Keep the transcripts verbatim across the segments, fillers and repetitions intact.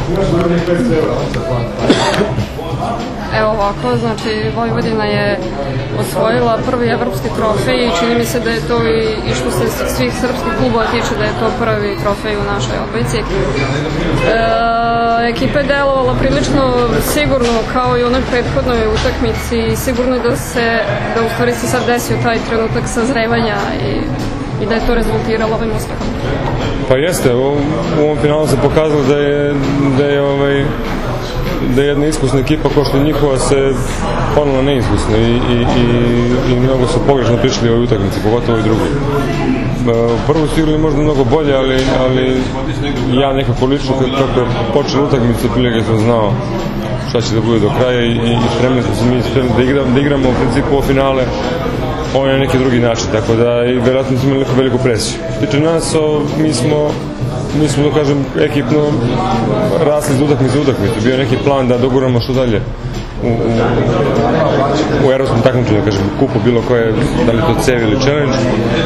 Evo ovako, znači Vojvodina je osvojila prvi evropski trofej i čini mi se da je to i, i što se svih srpskih klubova tiče da je to prvi trofej u našoj odbojci. E, ekipa je delovala prilično sigurno kao i u onoj prethodnoj utakmici i sigurno da se, da u stvari se sad desio taj trenutak sazrevanja i, i da je to rezultiralo ovim uspehom. Pa jeste, u, u ovom finalu se pokazalo da je, da je ovaj da je jedna iskusna ekipa kao što je njihova se ponovno neiskusna i, i, i, i mnogo su pogrešno prišli u ovoj utakmici, pogotovo i drugi. Prvo su igrali možda mnogo bolje, ali, ali ja nekako lično kako je počela utakmica, prilike sam znao šta će da bude do kraja i, i spremni smo se mi spremni da, igra, da igramo u principu o finale ovo je na neki drugi način, tako da i vjerojatno smo imali neku veliku presiju. Što tiče nas, o, mi smo mi smo, da kažem, ekipno rasli iz utakmice u utakmicu. Bio je neki plan da doguramo što dalje u, u, u evropskom takmičenju, kažem, kupu bilo koje, da li to cev ili challenge.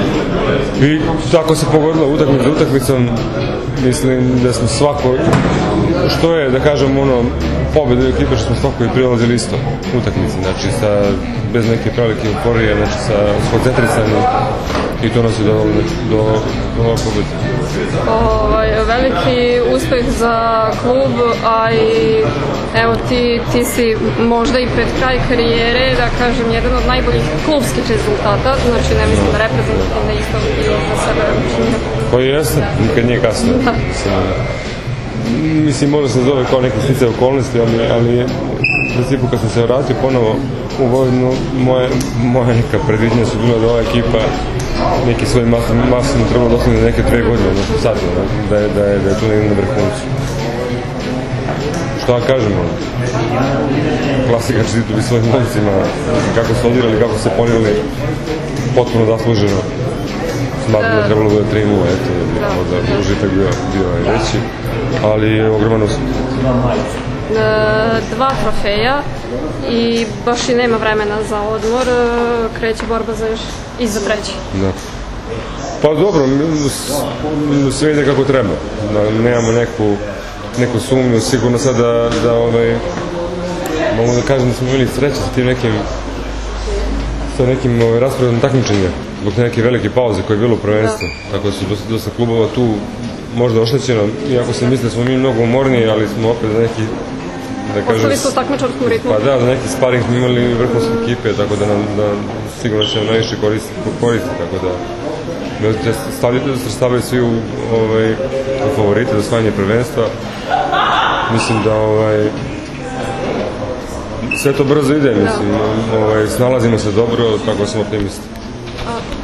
I tako se pogodilo utakmicu za utakmicom. Mislim da smo svako, što je, da kažem, ono, pobedu ekipe što smo svako i prilazili isto utakmici, znači sa, bez neke prevelike euforije, znači sa skoncentrisani i to nas je dovelo do, do, do ovog pobjede. Ovaj, veliki uspeh za klub, a i evo ti, ti si možda i pred kraj karijere, da kažem, jedan od najboljih klubskih rezultata, znači ne mislim reprezentativno isto i za sebe učinio. Pa jeste, nikad nije kasno. Da. Mislim, mislim, možda se zove kao neke stice okolnosti, ali, ali u principu kad sam se vratio ponovo u Vojvodinu, moje, moje neka predviđenja su bila da ova ekipa neki svoj maksimum trebalo dostigne za neke dve godine, odnosno sad, da je, da je, da je tu negdje na vrhuncu. Što ja kažem, klasika čestitu bi svojim momcima, kako su odigrali, kako se ponirali, potpuno zasluženo. Smatram da trebalo bude tri nula, eto, možda užitak bio, bio veći, ali je ogroman uspjeh. Dva trofeja i baš i nema vremena za odmor, kreće borba za još i za treći. Da. Pa dobro, sve ide kako treba, da nemamo neku, neku sumnju, sigurno sad da, da ovaj, mogu da kažem da smo imali sreće sa tim nekim, sa nekim ovaj, rasporedom takmičenja, zbog neke velike pauze koje je bilo u prvenstvu, tako da su dosta, dosta klubova tu možda oštećeno, iako se misle da smo mi mnogo umorniji, ali smo opet za neki, da kažem... Ostali su u takmičarskom ritmu. Pa da, za neki sparing smo imali vrhunske ekipe, tako da nam, da, sigurno će nam najviše koristi, koristi, tako da se stavljaju svi u, ovaj, u favorite za osvajanje prvenstva. Mislim da ovaj, sve to brzo ide, mislim, ovaj, snalazimo se dobro, tako smo optimisti.